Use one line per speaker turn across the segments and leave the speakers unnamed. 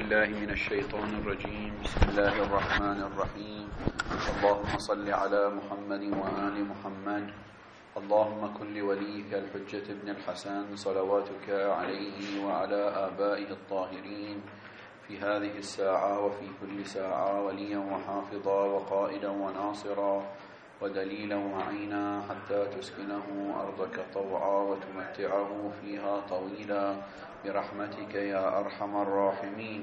بالله من الشيطان الرجيم. بسم الله الرحمن الرحيم. اللهم صل على محمد وآل محمد. اللهم كن لوليك الحجة ابن الحسن صلواتك عليه وعلى آبائه الطاهرين في هذه الساعة وفي كل ساعة وليا وحافظا وقائدا وناصرا ودليلا وعينا حتى تسكنه أرضك طوعا وتمتعه فيها طويلا برحمتك يا أرحم الراحمين.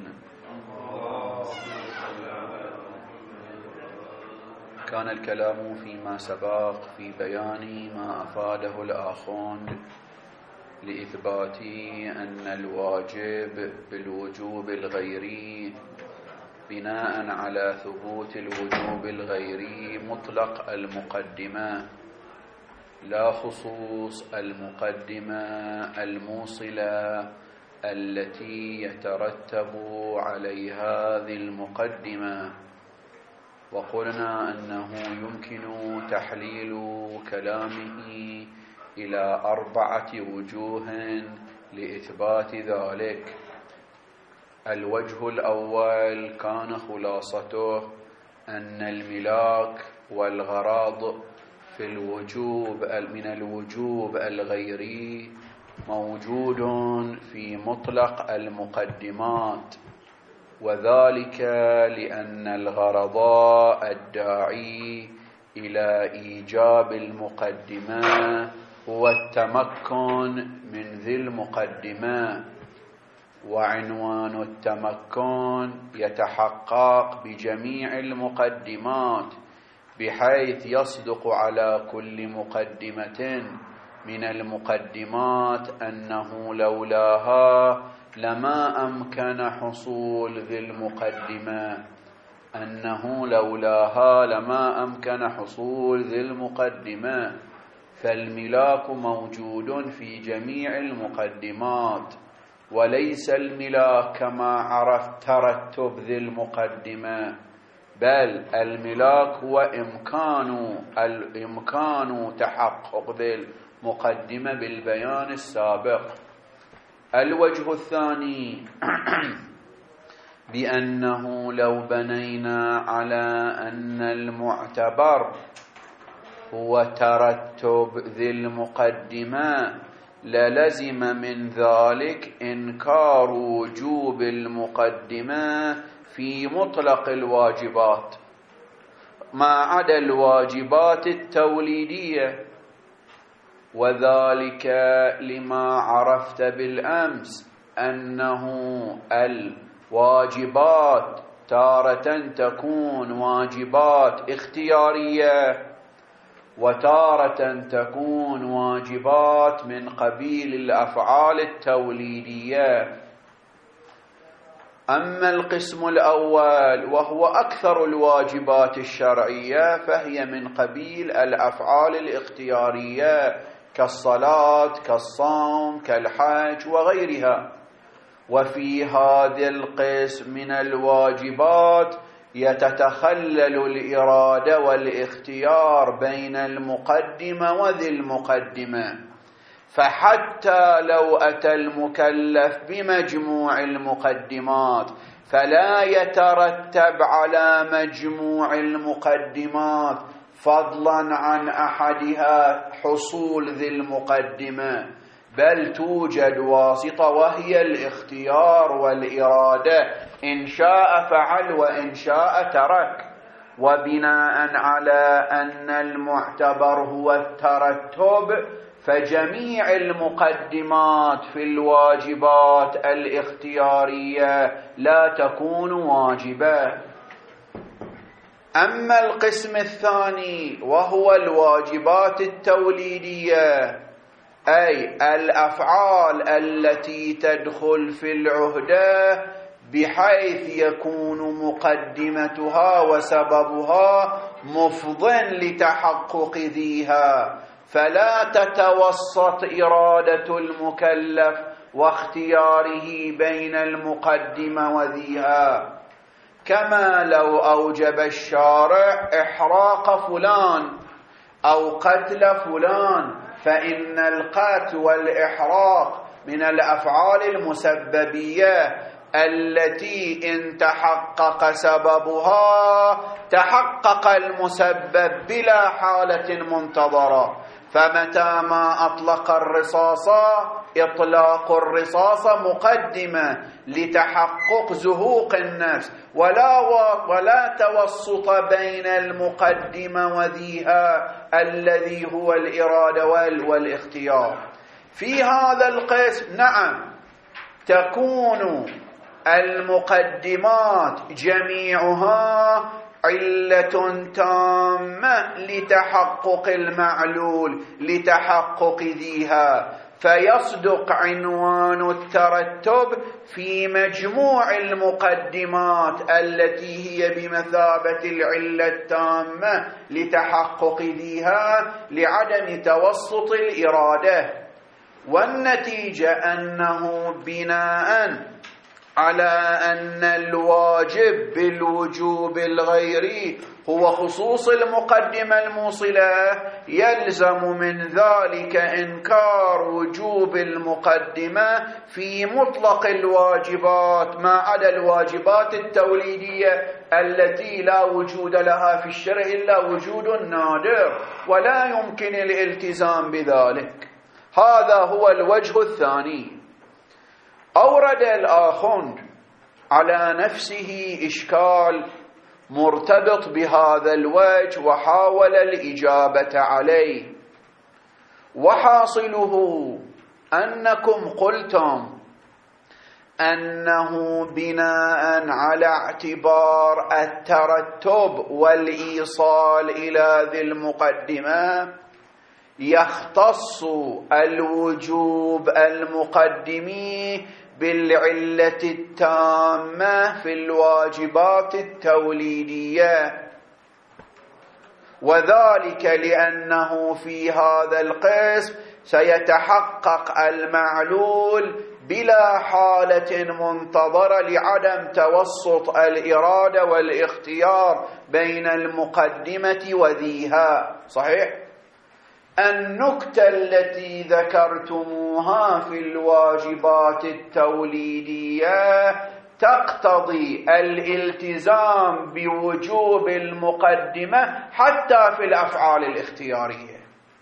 كان الكلام فيما سبق في بيان ما أفاده الآخون لإثبات أن الواجب بالوجوب الغيري بناء على ثبوت الوجوب الغيري مطلق المقدمة لا خصوص المقدمة الموصلة التي يترتب عليها هذه المقدمة. وقلنا أنه يمكن تحليل كلامه إلى 4 وجوه لإثبات ذلك. الوجه الأول كان خلاصته أن الملاك والغراض في الوجوب من الوجوب الغيري موجود في مطلق المقدمات، وذلك لأن الغرض الداعي إلى إيجاب المقدمة هو التمكن من ذي المقدمة، وعنوان التمكن يتحقق بجميع المقدمات بحيث يصدق على كل مقدمة من المقدمات أنه لولاها لما أمكن حصول ذي المقدمة، فالملاك موجود في جميع المقدمات، وليس الملاك كما عرفت ترتب ذي المقدمة، بل الملاك هو إمكان تحقق ذي المقدمة بالبيان السابق. الوجه الثاني بأنه لو بنينا على أن المعتبر هو ترتب ذي المقدمة للزم من ذلك إنكار وجوب المقدمة في مطلق الواجبات ما عدا الواجبات التوليدية، وذلك لما عرفت بالأمس أنه الواجبات تارة تكون واجبات اختيارية وتارة تكون واجبات من قبيل الأفعال التوليدية. أما القسم الأول وهو أكثر الواجبات الشرعية فهي من قبيل الأفعال الاختيارية كالصلاة كالصوم كالحج وغيرها. وفي هذا القسم من الواجبات يتتخلل الإرادة والاختيار بين المقدمة وذي المقدمة، فحتى لو أتى المكلف بمجموع المقدمات فلا يترتب على مجموع المقدمات فضلا عن أحدها حصول ذي المقدمة، بل توجد واسطة وهي الاختيار والإرادة، إن شاء فعل وإن شاء ترك. وبناء على أن المعتبر هو الترتب فجميع المقدمات في الواجبات الاختيارية لا تكون واجبة. أما القسم الثاني وهو الواجبات التوليدية، أي الأفعال التي تدخل في العهدة بحيث يكون مقدمتها وسببها مفضٍ لتحقق ذيها، فلا تتوسط إرادة المكلف واختياره بين المقدمة وذيها. كما لو أوجب الشارع إحراق فلان أو قتل فلان، فإن القتل والإحراق من الأفعال المسببية، التي إن تحقق سببها تحقق المسبب بلا حالة منتظرة. فمتى ما أطلق الرصاص إطلاق الرصاص مقدمة لتحقق زهوق النفس ولا توسط بين المقدمة وذيها الذي هو الإرادة والاختيار. في هذا القسم نعم تكون المقدمات جميعها علة تامة لتحقق المعلول لتحقق ذيها، فيصدق عنوان الترتب في مجموع المقدمات التي هي بمثابة العلة التامة لتحقق ذيها لعدم توسط الإرادة. والنتيجة أنه بناء على أن الواجب بالوجوب الغيري هو خصوص المقدمة الموصلة يلزم من ذلك إنكار وجوب المقدمة في مطلق الواجبات ما عدا الواجبات التوليدية التي لا وجود لها في الشرع إلا وجود نادر ولا يمكن الالتزام بذلك. هذا هو الوجه الثاني. أورد الآخوند على نفسه إشكال مرتبط بهذا الوجه وحاول الإجابة عليه، وحاصله أنكم قلتم أنه بناء على اعتبار الترتب والإيصال إلى ذي المقدمة يختص الوجوب المقدمي بالعلة التامة في الواجبات التوليدية، وذلك لأنه في هذا القسم سيتحقق المعلول بلا حالة منتظرة لعدم توسط الإرادة والاختيار بين المقدمة وذيها. صحيح؟ النكتة التي ذكرتموها في الواجبات التوليدية تقتضي الالتزام بوجوب المقدمة حتى في الأفعال الاختيارية،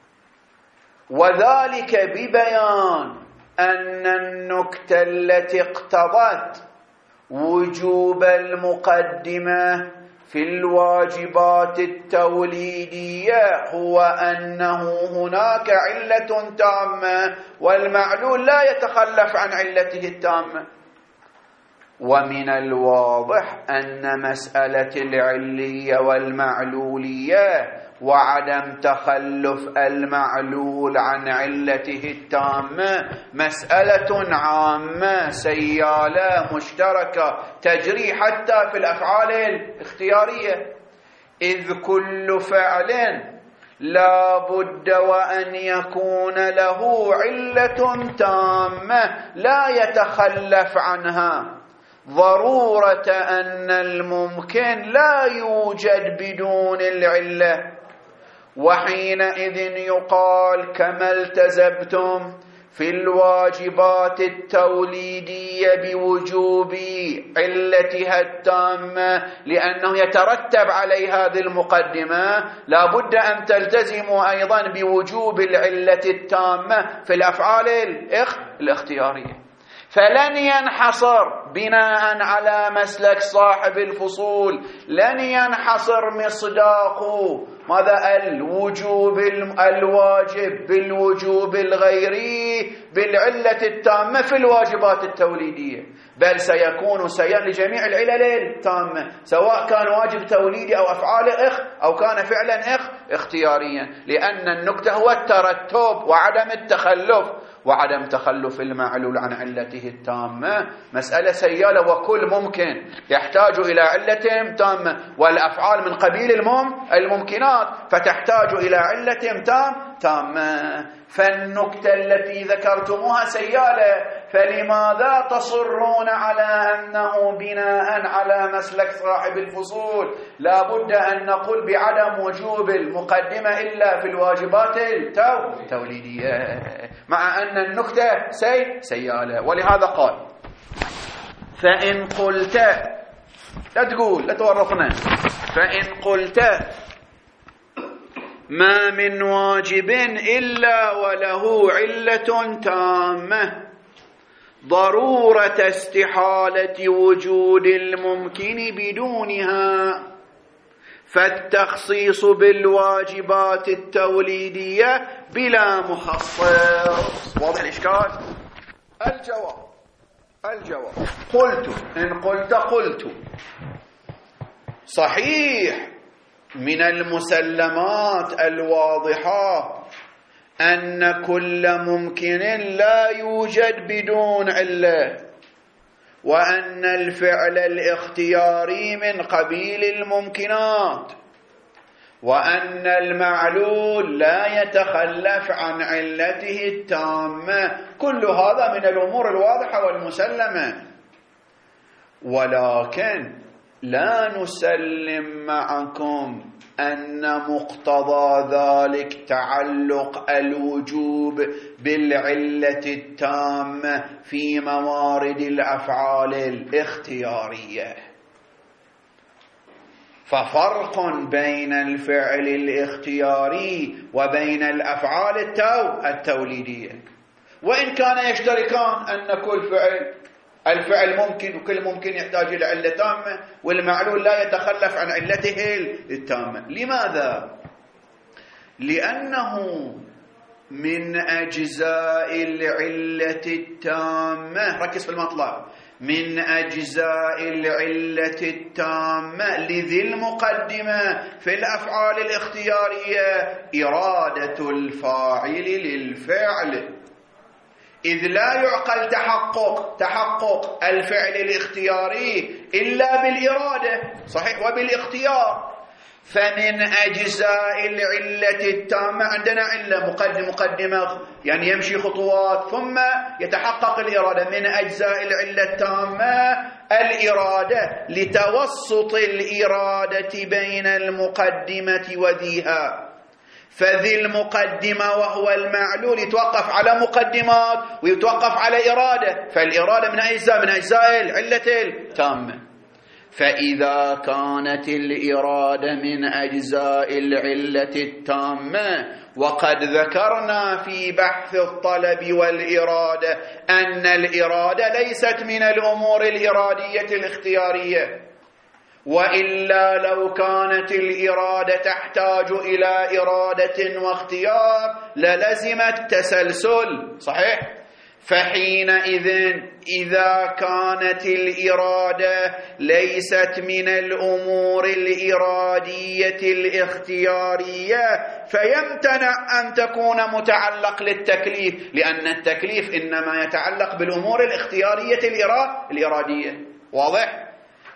وذلك ببيان أن النكتة التي اقتضت وجوب المقدمة في الواجبات التوليدية هو أنه هناك علة تامة والمعلول لا يتخلف عن علته التامة. ومن الواضح أن مسألة العلية والمعلولية وعدم تخلف المعلول عن علته التامة مسألة عامة سيالة مشتركة تجري حتى في الأفعال الاختيارية، إذ كل فعل لا بد وأن يكون له علة تامة لا يتخلف عنها، ضرورة أن الممكن لا يوجد بدون العلة. وحينئذ يقال كما التزمتم في الواجبات التوليدية بوجوب علتها التامة لأنه يترتب عليه هذه المقدمة، لا بد أن تلتزموا أيضا بوجوب العلة التامة في الأفعال الاختيارية. فلن ينحصر بناء على مسلك صاحب الفصول، لن ينحصر مصداق ماذا الواجب بالوجوب الغيري بالعلة التامة في الواجبات التوليدية، بل سيكون لجميع العلل التامة سواء كان واجب توليدي أو أفعال أو كان فعلا اختياريا، لأن النكتة هو الترتب وعدم التخلف، وعدم تخلف المعلول عن علته التامة مسألة سيالة، وكل ممكن يحتاج إلى علة تامة، والأفعال من قبيل الممكنات فتحتاج إلى علة تامة. فالنكتة التي ذكرتموها سيالة، فلماذا تصرون على أنه بناء على مسلك صاحب الفصول لا بد أن نقول بعدم وجوب المقدمة إلا في الواجبات التوليدية، مع أن النكتة سيالة؟ ولهذا قال فإن قلت، لا تقول، لا تورطنا، فإن قلت ما من واجب إلا وله علة تامة ضرورة استحالة وجود الممكن بدونها، فالتخصيص بالواجبات التوليدية بلا مخصص. واضح الإشكال؟ الجواب قلت، إن قلت صحيح من المسلمات الواضحة أن كل ممكن لا يوجد بدون علة، وأن الفعل الاختياري من قبيل الممكنات، وأن المعلول لا يتخلف عن علته التامة. كل هذا من الأمور الواضحة والمسلمة، ولكن لا نسلم معكم أن مقتضى ذلك تعلق الوجوب بالعلة التامة في موارد الأفعال الاختيارية. ففرق بين الفعل الاختياري وبين الأفعال التوليدية، وإن كان يشتركان أن كل الفعل ممكن، وكل ممكن يحتاج إلى علة تامة، والمعلول لا يتخلف عن علته التامة. لماذا؟ لأنه من أجزاء العلة التامة، ركز في المطلب، من أجزاء العلة التامة لذي المقدمة في الأفعال الاختيارية إرادة الفاعل للفعل، إذ لا يعقل تحقق الفعل الاختياري إلا بالإرادة، صحيح، وبالاختيار. فمن أجزاء العلة التامة عندنا علة مقدمة، يعني يمشي خطوات ثم يتحقق الإرادة. من أجزاء العلة التامة الإرادة، لتوسط الإرادة بين المقدمة وذيها. فذي المقدمة وهو المعلول يتوقف على مقدمات ويتوقف على إرادة، فالإرادة من أجزاء العلة التامة. فإذا كانت الإرادة من أجزاء العلة التامة، وقد ذكرنا في بحث الطلب والإرادة أن الإرادة ليست من الأمور الإرادية الاختيارية، وإلا لو كانت الإرادة تحتاج إلى إرادة واختيار للزم التسلسل، صحيح؟ فحينئذ إذا كانت الإرادة ليست من الأمور الإرادية الاختيارية، فيمتنع أن تكون متعلق للتكليف، لأن التكليف إنما يتعلق بالأمور الاختيارية الإرادية. واضح؟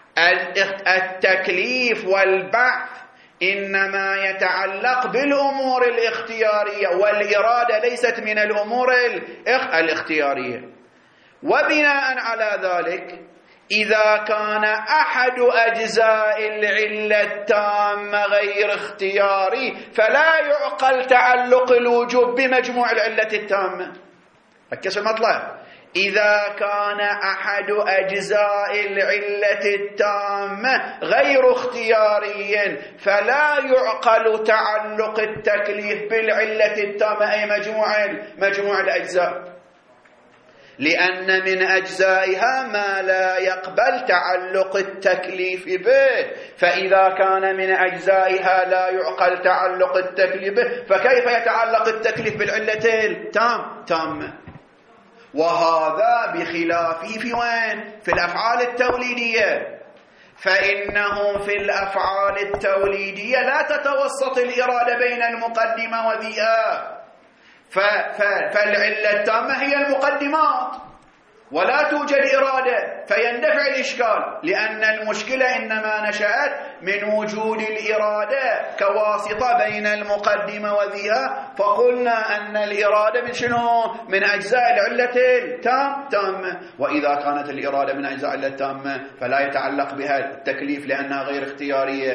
التكليف والبعث إنما يتعلق بالأمور الاختيارية، والإرادة ليست من الأمور الاختيارية. وبناء على ذلك إذا كان أحد أجزاء العلة التامة غير اختياري، فلا يعقل تعلق الوجوب بمجموع العلة التامة. ركز المطلب، إذا كان أحد أجزاء العلة التامة غير اختياري فلا يعقل تعلق التكليف بالعلة التامة، أي مجموع الأجزاء، لأن من أجزائها ما لا يقبل تعلق التكليف به. فإذا كان من أجزائها لا يعقل تعلق التكليف به، فكيف يتعلق التكليف بالعلة التامة؟ وهذا بخلافه في وين؟ في الأفعال التوليدية، فإنه في الأفعال التوليدية لا تتوسط الإرادة بين المقدمة وذيها، فالعلة التامة هي المقدمات ولا توجد إرادة، فيندفع الإشكال، لأن المشكلة إنما نشأت من وجود الإرادة كواسطة بين المقدمة وذيها، فقلنا أن الإرادة من شنو؟ من أجزاء العلة التامة. وإذا كانت الإرادة من أجزاء العلة التامة فلا يتعلق بها التكليف لأنها غير اختيارية.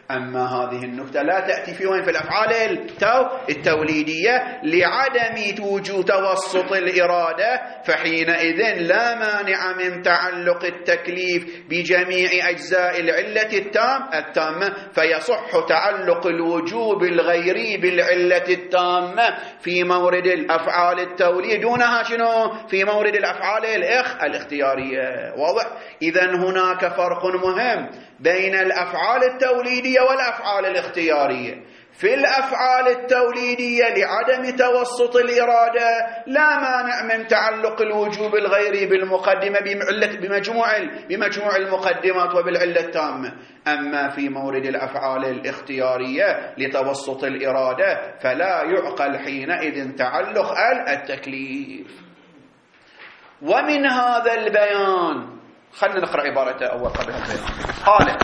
أما هذه النكتة لا تأتي في وين؟ في الأفعال التوليدية لعدم وجود توسط الإرادة، فحينئذ لا مانع من تعلق التكليف بجميع أجزاء العلة التامة، فيصح تعلق الوجوب الغيري بالعلة التامة في مورد الأفعال التوليد دونها شنو؟ في مورد الأفعال الاختيارية. واضح؟ إذن هناك فرق مهم بين الأفعال التوليدية والأفعال الاختيارية. في الأفعال التوليدية لعدم توسط الإرادة لا مانع من تعلق الوجوب الغيري بالمقدمة بمجموع المقدمات وبالعلة التامة. أما في مورد الأفعال الاختيارية لتوسط الإرادة فلا يعقل حينئذ تعلق التكليف. ومن هذا البيان خلنا نقرأ عبارته أول قبل البيان. قال: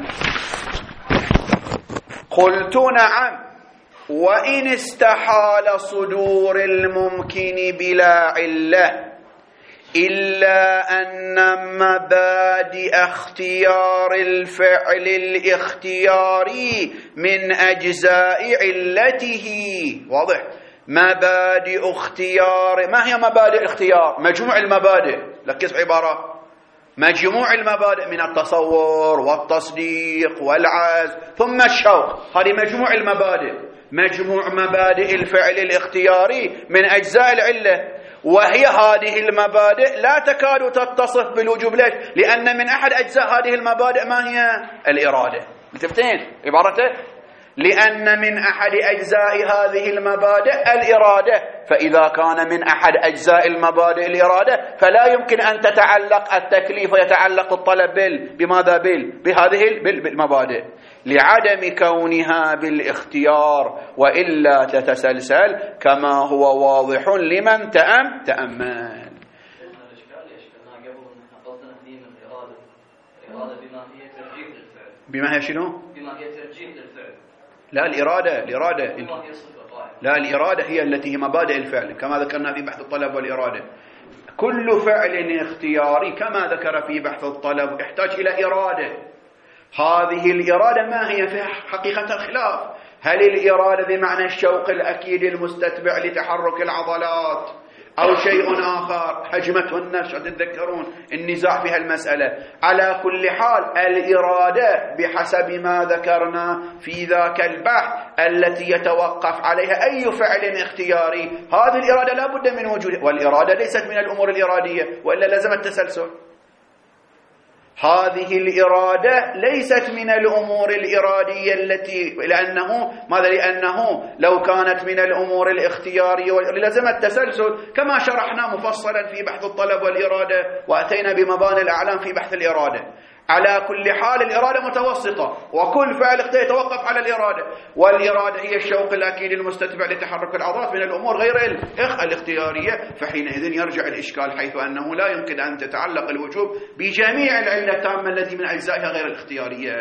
قلت نعم وإن استحال صدور الممكن بلا علة، إلا أن مبادئ اختيار الفعل الاختياري من أجزاء علته. واضح؟ مبادئ اختيار. ما هي مبادئ الاختيار؟ مجموع المبادئ. ركز في عبارة: مجموع المبادئ من التصور والتصديق والعزم ثم الشوق. هذه مجموع المبادئ، مجموع مبادئ الفعل الاختياري من أجزاء العلة. وهي هذه المبادئ لا تكاد تتصف بالوجوب. ليش؟ لأن من أحد أجزاء هذه المبادئ ما هي؟ الإرادة. التفتين عبارته: لأن من أحد أجزاء هذه المبادئ الإرادة، فإذا كان من أحد أجزاء المبادئ الإرادة فلا يمكن أن تتعلق التكليف ويتعلق الطلب بماذا؟ بهذه المبادئ، لعدم كونها بالاختيار، وإلا تتسلسل كما هو واضح لمن تأمل. بما هي شنو؟
بما هي ترجيح للفعل.
لا، الإرادة لا، الإرادة هي التي هي مبادئ الفعل كما ذكرنا في بحث الطلب والإرادة. كل فعل اختياري كما ذكر في بحث الطلب يحتاج إلى إرادة. هذه الإرادة ما هي؟ في حقيقة الخلاف. هل الإرادة بمعنى الشوق الأكيد المستتبع لتحرك العضلات أو شيء آخر؟ هجمته النفس. تتذكرون النزاع في هالمسألة. على كل حال الإرادة بحسب ما ذكرنا في ذاك البحث التي يتوقف عليها أي فعل اختياري، هذه الإرادة لا بد من وجودها، والإرادة ليست من الأمور الإرادية وإلا لازم التسلسل. هذه الإرادة ليست من الأمور الإرادية لأنه لو كانت من الأمور الاختيارية لازم التسلسل كما شرحنا مفصلا في بحث الطلب والإرادة، وأتينا بمباني الأعلام في بحث الإرادة. على كل حال الإرادة متوسطة، وكل فعل اختياري يتوقف على الإرادة، والإرادة هي الشوق الأكيد المستتبع لتحرك العضلات من الأمور غير الاختيارية. فحينئذ يرجع الإشكال حيث أنه لا يمكن أن تتعلق الوجوب بجميع العلة التامة التي من أجزائها غير الاختيارية.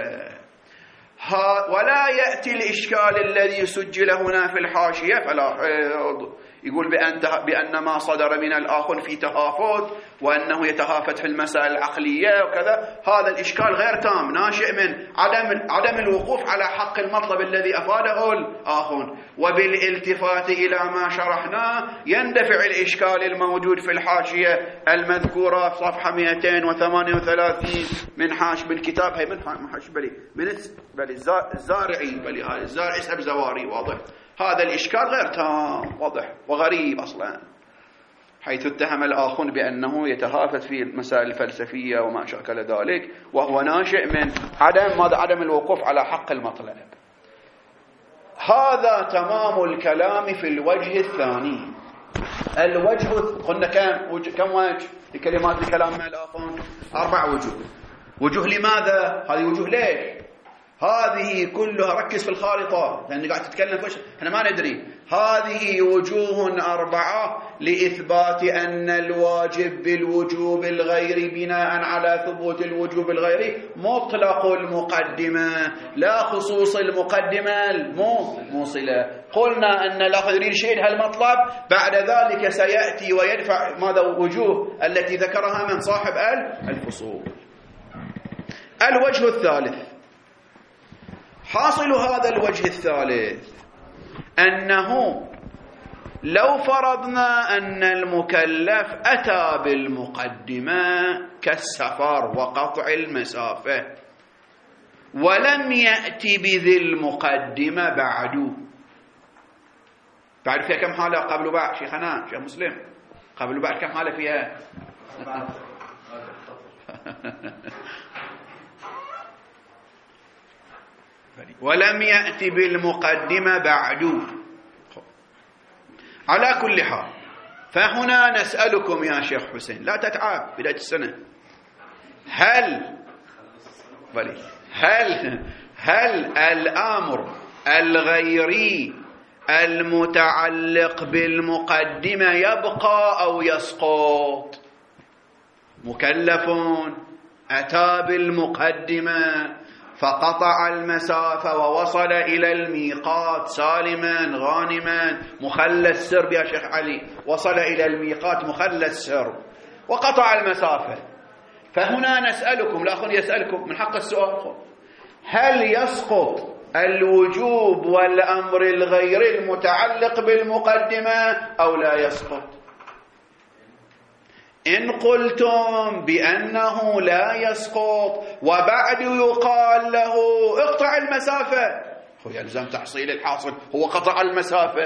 ولا يأتي الإشكال الذي سجل هنا في الحاشية فلاحظ، يقول بأن ما صدر من الآخر في تهافت، وأنه يتهافت في المسائل العقلية وكذا. هذا الإشكال غير تام، ناشئ من عدم الوقوف على حق المطلب الذي أفاده الآخر. وبالالتفات إلى ما شرحناه يندفع الإشكال الموجود في الحاشية المذكورة في صفحة 238 من حاش بالكتاب. هي من حاش الزارعي اسم زواري. واضح؟ هذا الإشكال غير تام، واضح وغريب أصلا، حيث اتهم الآخر بأنه يتهافت في المسائل الفلسفية وما شاكل ذلك، وهو ناشئ من عدم الوقوف على حق المطلب. هذا تمام الكلام في الوجه الثاني. قلنا كم وجه لكلمات الكلام مع الآخر؟ 4 وجوه. لماذا؟ هذه وجوه ليش؟ هذه كلها ركز في الخارطة لأنك قاعد تتكلم فيش احنا ما ندري. هذه وجوه 4 لإثبات أن الواجب بالوجوب الغيري بناء على ثبوت الوجوب الغيري مطلق المقدمة لا خصوص المقدمة الموصلة. قلنا أن الأخذ يريد هالمطلب، بعد ذلك سيأتي ويدفع ماذا؟ وجوه التي ذكرها من صاحب الفصول. الوجه الثالث، حاصل هذا الوجه الثالث أنه لو فرضنا أن المكلف أتى بالمقدمة كالسفر وقطع المسافة ولم يأتي بذي المقدمة بعد فيها كم حالة قبل وبعد شيخنا شيخ مسلم قبل وبعد كم حالة فيها ولم يأتي بالمقدمة بعد. على كل حال فهنا نسألكم يا شيخ حسين لا تتعب بداية السنة هل الأمر الغيري المتعلق بالمقدمة يبقى أو يسقط؟ مكلف أتى بالمقدمة فقطع المسافة ووصل إلى الميقات سالما غانما مخلى السرب يا شيخ علي، وصل إلى الميقات مخلى السرب وقطع المسافة. فهنا نسألكم، لا أخذ يسألكم من حق السؤال، هل يسقط الوجوب والأمر الغير المتعلق بالمقدمة أو لا يسقط؟ إن قلتم بأنه لا يسقط وبعد يقال له اقطع المسافة، هو يلزم تحصيل الحاصل، هو قطع المسافة.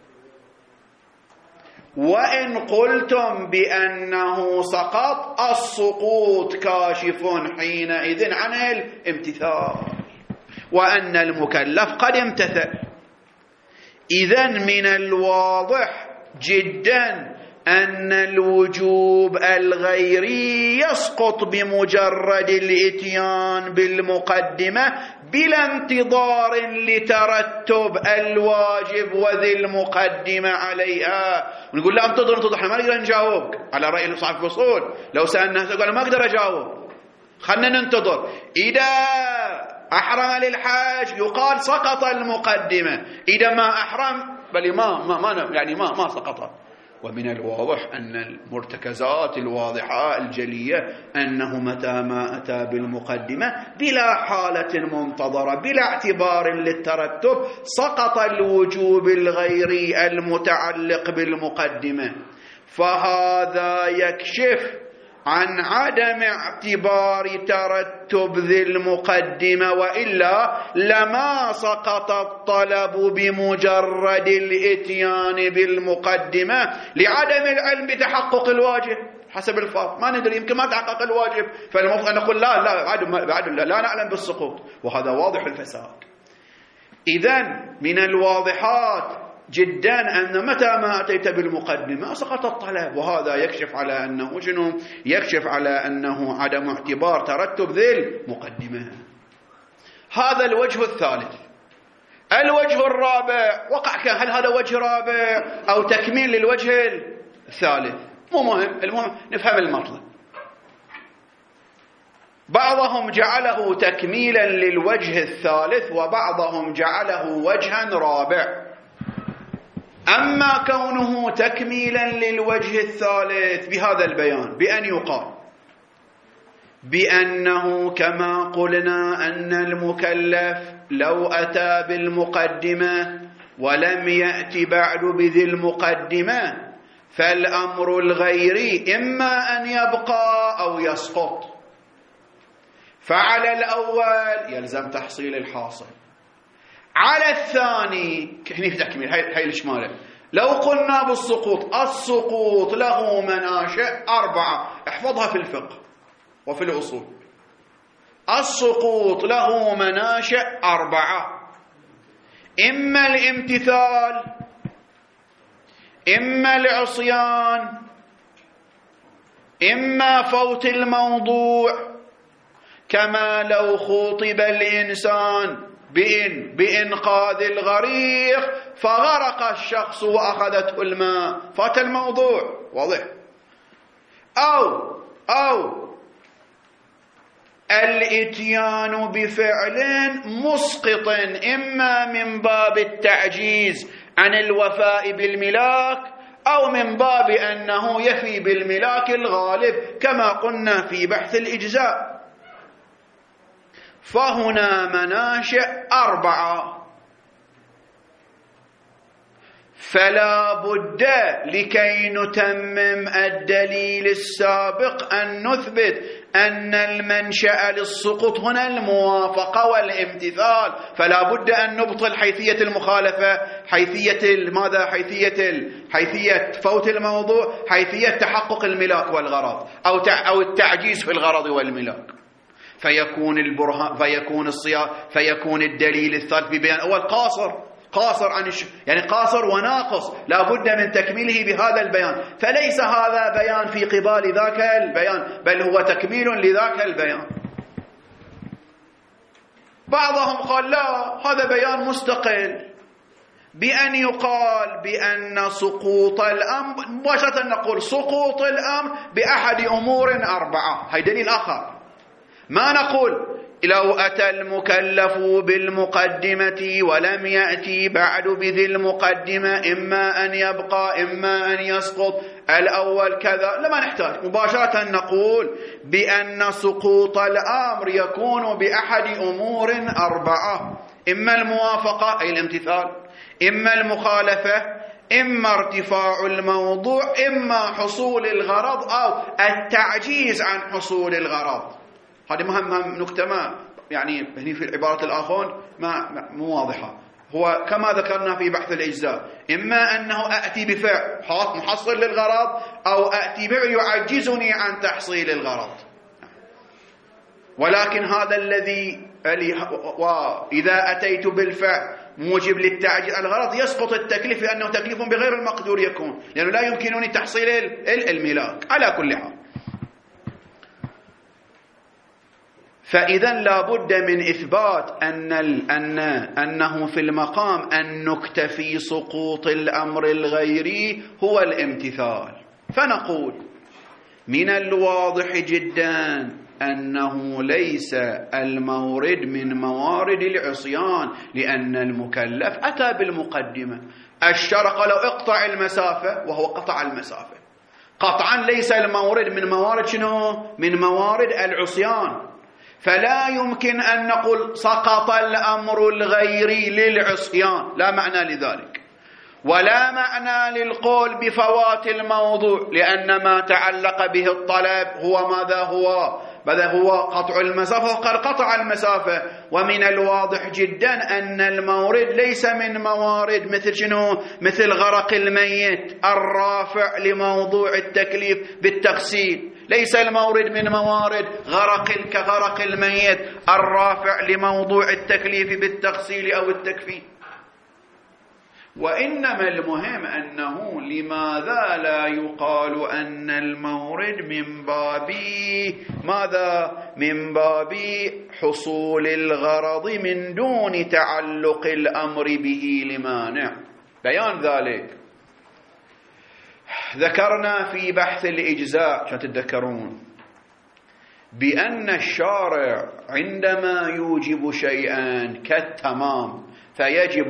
وإن قلتم بأنه سقط، السقوط كاشف حينئذ عن الامتثال وأن المكلف قد امتثل. إذن من الواضح جدا أن الوجوب الغيري يسقط بمجرد الإتيان بالمقدمة بلا انتظار لترتب الواجب وذي المقدمة عليها. ونقول لا انتظر احنا ما نقدر نجاوبك على رأي صاحب الفصول، لو سألنا قال ما أقدر أجاوب، خلنا ننتظر. إذا أحرم للحاج يقال سقط المقدمة، إذا ما أحرم بل ما سقط. ومن الواضح أن المرتكزات الواضحة الجلية أنه متى ما أتى بالمقدمة بلا حالة منتظرة بلا اعتبار للترتب سقط الوجوب الغيري المتعلق بالمقدمة. فهذا يكشف عن عدم اعتبار ترتب ذي المقدمة، وإلا لما سقط الطلب بمجرد الإتيان بالمقدمة لعدم العلم بتحقق الواجب حسب الفاظ. ما ندري، يمكن ما تحقق الواجب، فالمفروض أن نقول لا نعلم بالسقوط، وهذا واضح الفساد. إذن من الواضحات جدا أن متى ما أتيت بالمقدمة سقط الطلب، وهذا يكشف على أنه يكشف على أنه عدم اعتبار ترتب ذي المقدمة. هذا الوجه الثالث. الوجه الرابع وقع، هل هذا وجه رابع أو تكميل للوجه الثالث؟ مو مهم، المهم نفهم المطلب. بعضهم جعله تكميلا للوجه الثالث وبعضهم جعله وجها رابع. أما كونه تكميلا للوجه الثالث بهذا البيان بأن يقال بأنه كما قلنا أن المكلف لو أتى بالمقدمة ولم يأتي بعد بذي المقدمة فالأمر الغيري إما أن يبقى أو يسقط. فعلى الأول يلزم تحصيل الحاصل، على الثاني هنا في تكميل هاي الشمالة. لو قلنا بالسقوط، السقوط له مناشئ 4، احفظها في الفقه وفي الأصول. السقوط له مناشئ 4، إما الامتثال، إما العصيان، إما فوت الموضوع، كما لو خُطب الإنسان بإنقاذ الغريق فغرق الشخص وأخذته الماء، فات الموضوع واضح. أو الإتيان بفعل مسقط، إما من باب التعجيز عن الوفاء بالملاك أو من باب أنه يفي بالملاك الغالب كما قلنا في بحث الإجزاء. فهنا مناشئ 4، فلا بد لكي نتمم الدليل السابق أن نثبت أن المنشأ للسقوط هنا الموافقة والامتثال، فلا بد أن نبطل حيثية المخالفة، حيثية فوت الموضوع، حيثية تحقق الملاك والغرض أو التعجيز في الغرض والملاك، فيكون الدليل الثالث ببيان أول قاصر عن يعني قاصر وناقص، لا بد من تكميله بهذا البيان، فليس هذا بيان في قبال ذاك البيان، بل هو تكميل لذاك البيان. بعضهم قال لا، هذا بيان مستقل، بأن يقال بأن سقوط الأمر مباشرة نقول سقوط الأمر بأحد أمور 4، هي دليل آخر. ما نقول لو أتى المكلف بالمقدمة ولم يأتي بعد بذي المقدمة إما أن يبقى إما أن يسقط، الأول كذا، لما نحتاج، مباشرة نقول بأن سقوط الأمر يكون بأحد أمور 4، إما الموافقة أي الامتثال، إما المخالفة، إما ارتفاع الموضوع، إما حصول الغرض أو التعجيز عن حصول الغرض. هذه مهم نكتة ما يعني هنا في العبارة الآخرون مو واضحة. هو كما ذكرنا في بحث الإجزاء، إما أنه أأتي بفعل محصل للغرض أو أأتي بفعل يعجزني عن تحصيل الغرض، ولكن هذا الذي وإذا أتيت بالفعل موجب للتعجيز عن الغرض يسقط التكليف، لأنه تكليف بغير المقدور يكون، لأنه لا يمكنني تحصيل الملاك على كل حال. فإذا لا بد من إثبات أنه في المقام أن نكتفي سقوط الأمر الغيري هو الامتثال، فنقول من الواضح جدا أنه ليس المورد من موارد العصيان، لأن المكلف أتى بالمقدمة. الشرع قال اقطع المسافة وهو قطع المسافة، قطعا ليس المورد من موارد شنو؟ من موارد العصيان، فلا يمكن أن نقول سقط الأمر الغيري للعصيان، لا معنى لذلك، ولا معنى للقول بفوات الموضوع، لأن ما تعلق به الطلب هو ماذا هو قطع المسافة، وقد قطع المسافة. ومن الواضح جدا أن المورد ليس من موارد مثل شنو؟ مثل غرق الميت الرافع لموضوع التكليف بالتغسيل، ليس المورد من موارد كغرق الميت الرافع لموضوع التكليف بالتغسيل أو التكفين. وإنما المهم أنه لماذا لا يقال أن المورد من باب ماذا؟ من باب حصول الغرض من دون تعلق الأمر به لمانع. بيان ذلك ذكرنا في بحث الإجزاء، عشان تتذكرون، بأن الشارع عندما يوجب شيئا كالتمام فيجب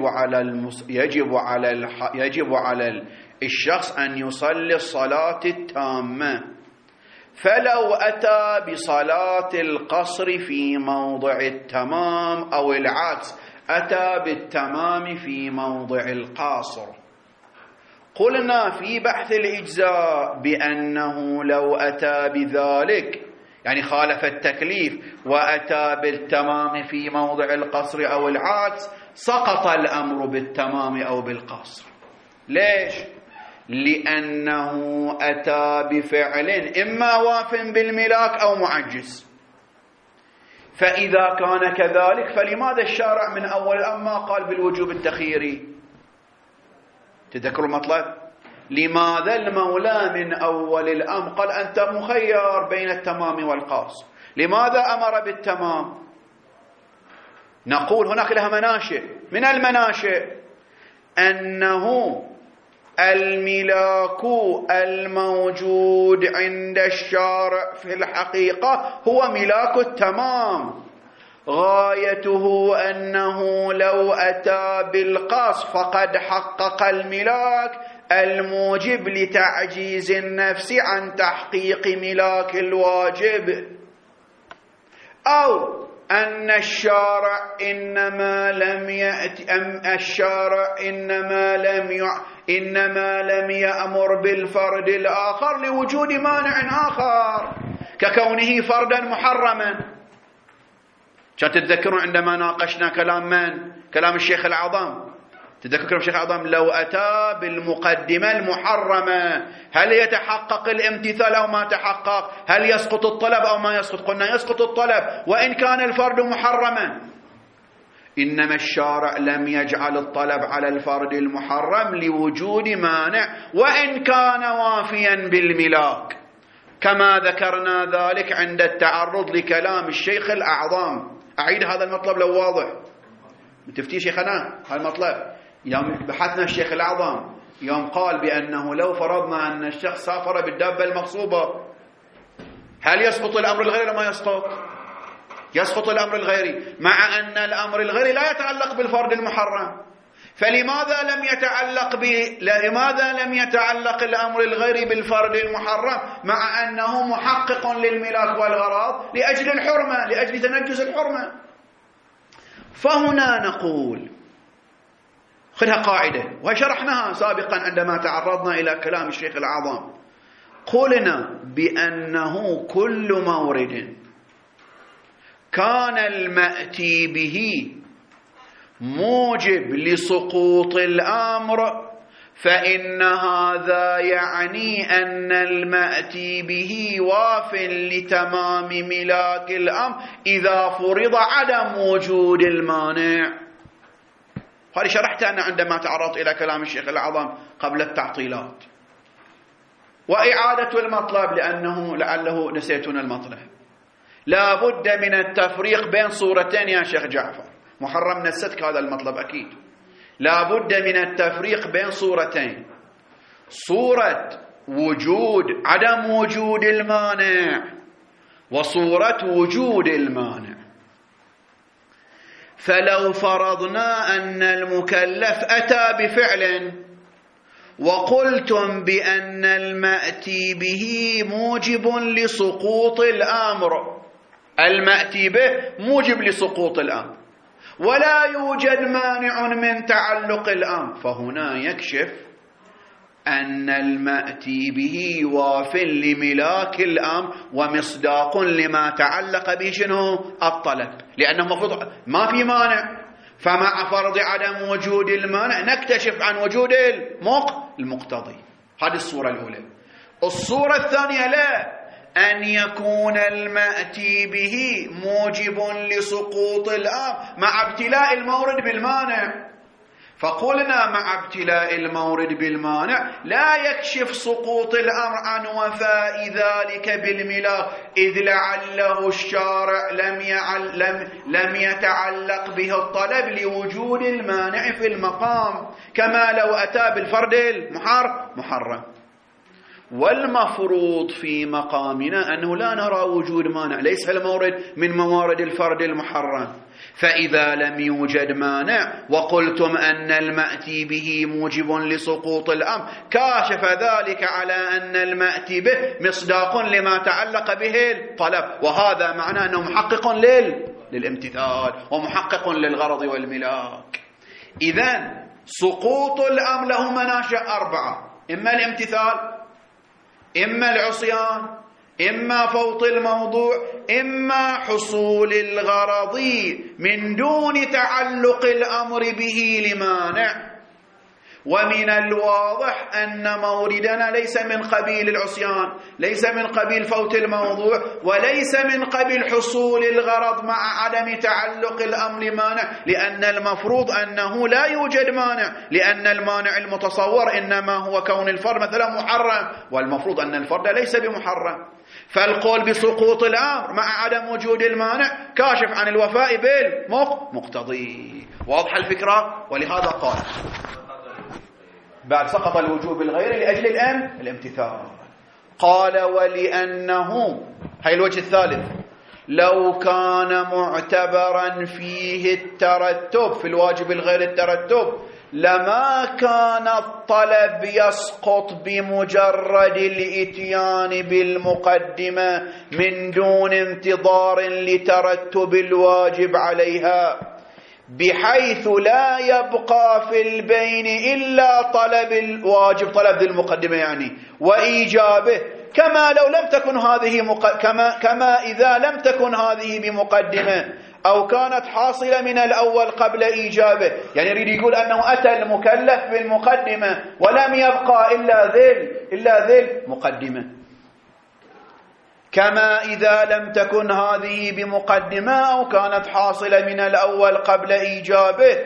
على الشخص أن يصلي الصلاة التامة، فلو أتى بصلاة القصر في موضع التمام أو العكس أتى بالتمام في موضع القاصر، قلنا في بحث الإجزاء بأنه لو أتى بذلك يعني خالف التكليف وأتى بالتمام في موضع القصر أو العكس سقط الأمر بالتمام أو بالقصر. ليش؟ لأنه أتى بفعل إما واف بالملاك أو معجز، فإذا كان كذلك فلماذا الشارع من أول الأمر ما قال بالوجوب التخييري؟ تذكروا المطلب؟ لماذا المولى من أول الأمر قال أنت مخير بين التمام والقاصر؟ لماذا أمر بالتمام؟ نقول هناك لها مناشئ، من المناشئ أنه الملاك الموجود عند الشارع في الحقيقة هو ملاك التمام، غايته أنه لو أتى بالقص فقد حقق الملاك الموجب لتعجيز النفس عن تحقيق ملاك الواجب، أو أن الشارع إنما لم يأمر بالفرد الآخر لوجود مانع آخر ككونه فردا محرما. كان تتذكرون عندما ناقشنا كلام الشيخ الأعظم، تذكر كلام الشيخ الأعظم لو أتى بالمقدمة المحرمة هل يتحقق الامتثال أو ما تحقق؟ هل يسقط الطلب أو ما يسقط؟ قلنا يسقط الطلب وإن كان الفرد محرما. إنما الشارع لم يجعل الطلب على الفرد المحرم لوجود مانع وإن كان وافيا بالملاك، كما ذكرنا ذلك عند التعرض لكلام الشيخ الأعظم. أعيد هذا المطلب لو واضح. تفتي شيخنا هذا المطلب يوم بحثنا الشيخ الأعظم يوم قال بأنه لو فرضنا أن الشخص سافر بالدابة المغصوبة هل يسقط الأمر الغيري ولا ما يسقط؟ يسقط الأمر الغيري، مع أن الأمر الغيري لا يتعلق بالفرد المحرم. فلماذا لم يتعلق الأمر الغيري بالفرد المحرم مع أنه محقق للملاك والغراض لأجل الحرمة، لأجل تنجس الحرمة؟ فهنا نقول خذها قاعدة وشرحناها سابقا عندما تعرضنا إلى كلام الشيخ الأعظم. قلنا بأنه كل مورد كان المأتي به موجب لسقوط الأمر فإن هذا يعني أن المأتي به واف لتمام ملاك الأمر إذا فرض عدم وجود المانع. هذه شرحتها أنا عندما تعرضت إلى كلام الشيخ الأعظم قبل التعطيلات. وإعادة المطلب لعله نسيتون المطلب. لا بد من التفريق بين صورتين يا شيخ جعفر، محرم نسيتك هذا المطلب أكيد. لا بد من التفريق بين صورتين، صورة عدم وجود المانع وصورة وجود المانع. فلو فرضنا أن المكلف أتى بفعل وقلتم بأن المأتي به موجب لسقوط الأمر، المأتي به موجب لسقوط الأمر ولا يوجد مانع من تعلق الأمر، فهنا يكشف أن المأتي به واف لملاك الأمر ومصداق لما تعلق به شنو؟ الطلب، لأنه مفروض ما في مانع. فمع فرض عدم وجود المانع نكتشف عن وجود المقتضي. هذه الصورة الأولى. الصورة الثانية لا، أن يكون المأتي به موجب لسقوط الأمر مع ابتلاء المورد بالمانع. فقلنا مع ابتلاء المورد بالمانع لا يكشف سقوط الأمر عن وفاء ذلك بالملاك، إذ لعله الشارع لم يتعلق به الطلب لوجود المانع في المقام، كما لو أتى بالفرد المحرم. والمفروض في مقامنا أنه لا نرى وجود مانع، ليس المورد من موارد الفرد المحرم. فإذا لم يوجد مانع وقلتم أن المأتي به موجب لسقوط الأمر كاشف ذلك على أن المأتي به مصداق لما تعلق به الطلب، وهذا معناه أنه محقق للامتثال ومحقق للغرض والملاك. إذن سقوط الأمر له مناشئ 4، إما الامتثال، إما العصيان، إما فوت الموضوع، إما حصول الغرض من دون تعلق الأمر به لمانع. ومن الواضح أن موردنا ليس من قبيل العصيان، ليس من قبيل فوت الموضوع، وليس من قبيل حصول الغرض مع عدم تعلق الأمر مانع، لأن المفروض أنه لا يوجد مانع، لأن المانع المتصور إنما هو كون الفرد مثلا محرم، والمفروض أن الفرد ليس بمحرم. فالقول بسقوط الأمر مع عدم وجود المانع كاشف عن الوفاء بالمقتضي. واضح الفكرة؟ ولهذا قال بعد سقط الوجوب الغير لأجل الامتثال. قال ولأنه، هاي الوجه الثالث، لو كان معتبرا فيه الترتب، في الواجب الغير الترتب، لما كان الطلب يسقط بمجرد الإتيان بالمقدمة من دون انتظار لترتب الواجب عليها، بحيث لا يبقى في البين إلا طلب الواجب، طلب ذي المقدمة يعني، وإيجابه، كما لو لم تكن هذه كما إذا لم تكن هذه بمقدمة أو كانت حاصلة من الأول قبل إيجابه. يعني يريد يقول أنه أتى المكلف بالمقدمة ولم يبقى إلا ذي مقدمة، كما إذا لم تكن هذه بمقدمة أو كانت حاصلة من الأول قبل إيجابه،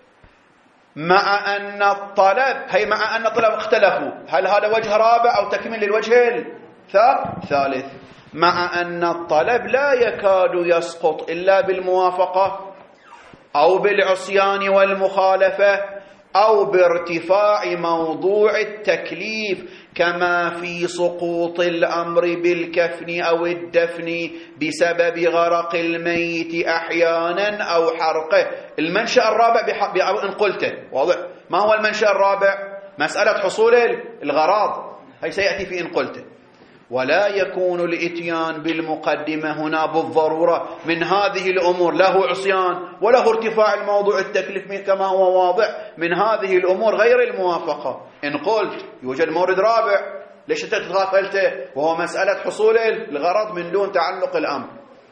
مع أن الطلب اختلفوا، هل هذا وجه رابع أو تكمل للوجه الثالث؟ مع أن الطلب لا يكاد يسقط إلا بالموافقة أو بالعصيان والمخالفة أو بارتفاع موضوع التكليف، كما في سقوط الأمر بالكفن أو الدفن بسبب غرق الميت أحيانا أو حرقه. المنشأ الرابع إن قلته واضح. ما هو المنشأ الرابع؟ مسألة حصول الغراض، هي سيأتي في إن قلته. ولا يكون الإتيان بالمقدمة هنا بالضرورة من هذه الأمور له عصيان وله ارتفاع الموضوع التكليف كما هو واضح من هذه الأمور غير الموافقة. إن قلت يوجد مورد رابع، ليش تتغافلته؟ وهو مسألة حصول الغرض من دون تعلق الأمر.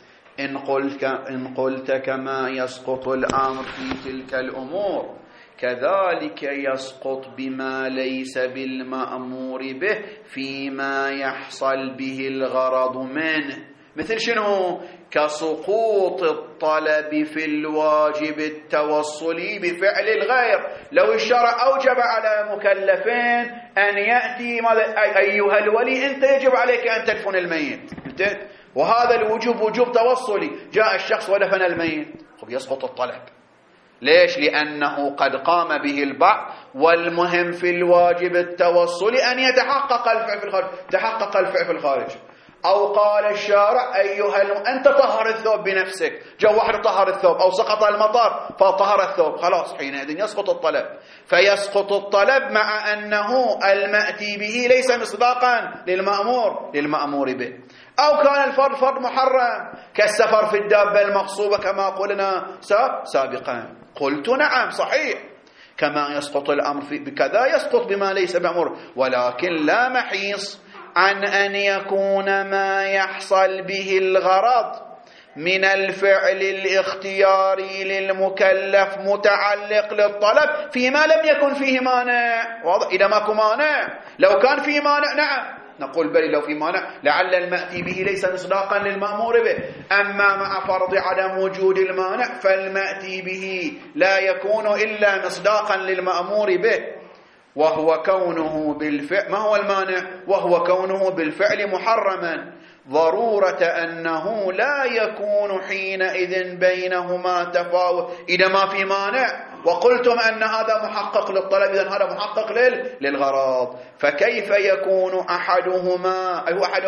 إن قلت كما يسقط الأمر في تلك الأمور كذلك يسقط بما ليس بالمأمور به فيما يحصل به الغرض منه. مثل شنو؟ كسقوط الطلب في الواجب التوصلي بفعل الغير. لو الشرع أوجب على مكلفين أن يأتي أيها الولي أنت يجب عليك أن تدفن الميت، وهذا الوجوب وجوب توصلي، جاء الشخص ودفن الميت، يسقط الطلب. ليش؟ لأنه قد قام به البعض، والمهم في الواجب التوصلي أن يتحقق الفعل في الخارج، تحقق الفعل في الخارج. أو قال الشارع أنت طهر الثوب بنفسك، جاء واحد طهر الثوب، أو سقط المطر فطهر الثوب، خلاص حينئذ يسقط الطلب. فيسقط الطلب مع أنه المأتي به ليس مصداقا للمأمور به. أو كان الفرض محرم كالسفر في الدابة المغصوبة كما قلنا سابقا. قلت نعم صحيح، كما يسقط الأمر بكذا يسقط بما ليس بأمر، ولكن لا محيص عن أن يكون ما يحصل به الغرض من الفعل الاختياري للمكلف متعلق للطلب فيما لم يكن فيه مانع. واضح؟ إذا ماكو مانع، لو كان فيه مانع نعم نقول بل لو في مانع لعل المأتي به ليس مصداقا للمأمور به. أما مع فرض عدم وجود المانع فالمأتي به لا يكون إلا مصداقا للمأمور به، وهو كونه بالفعل. ما هو المانع؟ وهو كونه بالفعل محرما، ضرورة أنه لا يكون حينئذ بينهما تفاوت إذا ما في مانع. وقلتم أن هذا محقق للطلب، إذن هذا محقق للغرض. فكيف يكون أحدهما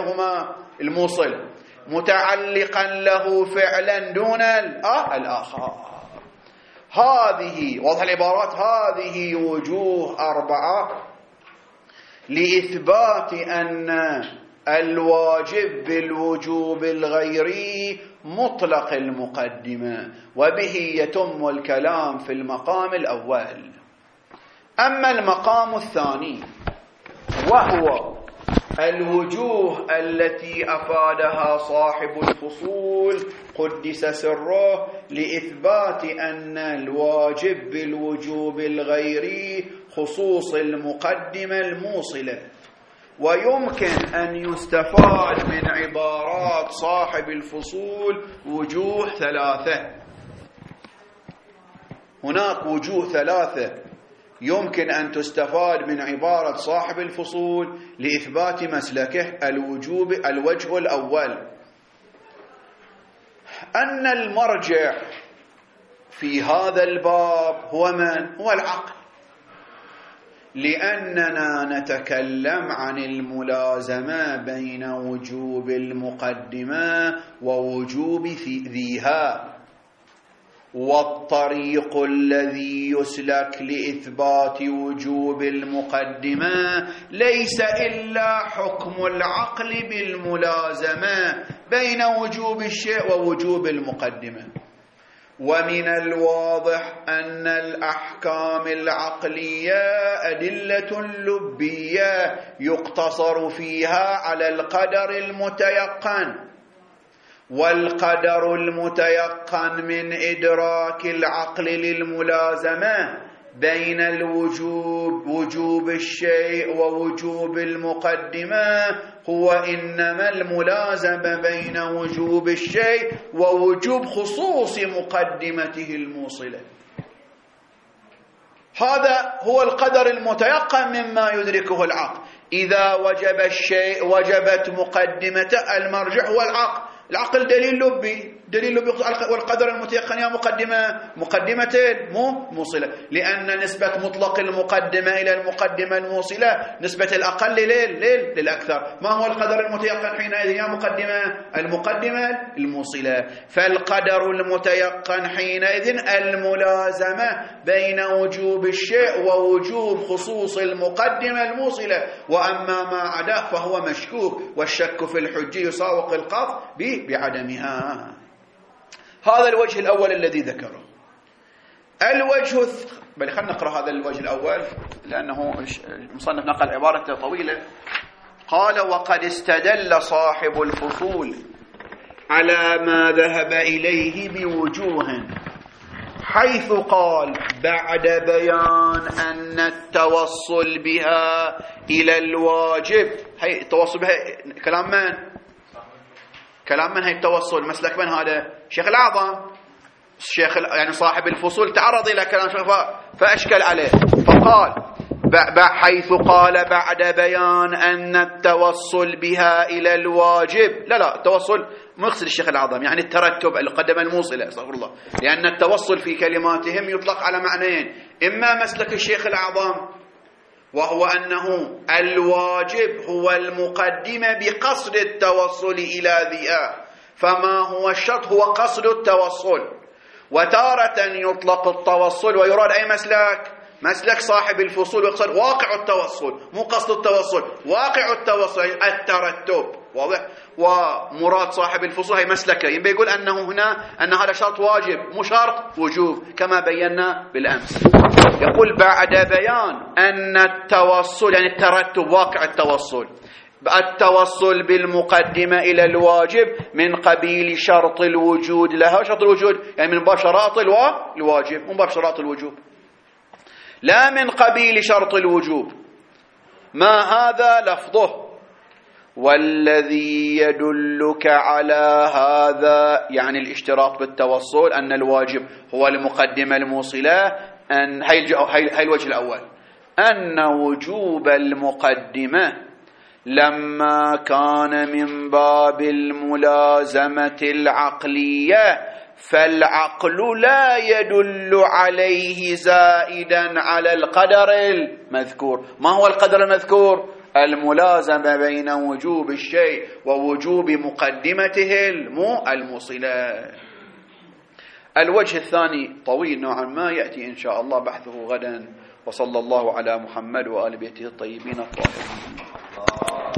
الموصل متعلقا له فعلا دون الآخر؟ هذه واضح العبارات، هذه وجوه 4 لإثبات أن الواجب بالوجوب الغيري مطلق المقدمة، وبه يتم الكلام في المقام الأول. أما المقام الثاني وهو الوجوه التي أفادها صاحب الفصول قدس سره لإثبات أن الواجب بالوجوب الغيري خصوص المقدمة الموصلة، ويمكن أن يستفاد من عبارات صاحب الفصول وجوه 3. هناك وجوه 3 يمكن أن تستفاد من عبارة صاحب الفصول لإثبات مسلكه. الوجه الأول أن المرجع في هذا الباب هو من؟ هو العقل، لأننا نتكلم عن الملازمة بين وجوب المقدمة ووجوب ذيها. والطريق الذي يسلك لإثبات وجوب المقدمة ليس إلا حكم العقل بالملازمة بين وجوب الشيء ووجوب المقدمة. ومن الواضح أن الأحكام العقلية أدلة لبية يقتصر فيها على القدر المتيقن، والقدر المتيقن من إدراك العقل للملازمة بين الوجوب وجوب الشيء ووجوب المقدمة هو إنما الملازمة بين وجوب الشيء ووجوب خصوص مقدمته الموصلة. هذا هو القدر المتيقن مما يدركه العقل. إذا وجب الشيء وجبت مقدمته، المرجع هو العقل. العقل دليل لبي والقدر المتيقن يا مقدمتين موصلة، لأن نسبة مطلق المقدمة إلى المقدمة الموصلة نسبة الأقل للأكثر. ما هو القدر المتيقن حينئذ يا المقدمة الموصلة. فالقدر المتيقن حينئذ الملازمة بين وجوب الشيء ووجوب خصوص المقدمة الموصلة، وأما ما عداه فهو مشكوك، والشك في الحج يساوق القطع بعدمها. هذا الوجه الأول الذي ذكره. الوجه خلينا نقرأ هذا الوجه الأول لأنه المصنف نقل عبارة طويلة. قال: وقد استدل صاحب الفصول على ما ذهب إليه بوجوه، حيث قال بعد بيان أن التوصل بها إلى الواجب، هي التوصل بها كلام من؟ كلام من هي التوصل؟ مسلك من هذا؟ شيخ الأعظم، يعني صاحب الفصول تعرض إلى كلام شيخ فأشكل عليه، فقال حيث قال بعد بيان أن التوصل بها إلى الواجب. لا التوصل مقصد الشيخ الأعظم يعني الترتب القدم الموصلة، استغفر الله، لأن التوصل في كلماتهم يطلق على معنيين: إما مسلك الشيخ الأعظم وهو أنه الواجب هو المقدمة بقصد التوصل إلى ذئة، فما هو الشرط هو قصد التوصل. وتارة يطلق التوصل ويراد أي مسلك صاحب الفصول، ويقصد واقع التوصل، مو قصد التوصل، واقع التوصل الترتب، واضح؟ ومراد صاحب الفصول هي مسلكه، يبقى يقول أنه هنا أن هذا شرط واجب مو شرط وجوب كما بينا بالأمس. يقول بعد بيان أن التوصل يعني الترتب، واقع التوصل بالمقدمة إلى الواجب من قبيل شرط الوجود لها. شرط الوجود يعني من باب شرائط الواجب، من باب شرائط الوجوب، لا من قبيل شرط الوجوب. ما هذا لفظه. والذي يدلك على هذا يعني الاشتراط بالتوصل أن الواجب هو المقدمة الموصلة، أن هاي الوجه الأول، أن وجوب المقدمة لما كان من باب الملازمة العقلية فالعقل لا يدل عليه زائدا على القدر المذكور. ما هو القدر المذكور؟ الملازمة بين وجوب الشيء ووجوب مقدمته الموصلة. الوجه الثاني طويل نوعا ما، يأتي إن شاء الله بحثه غدا. وصلى الله على محمد وآل بيته الطيبين الطاهرين.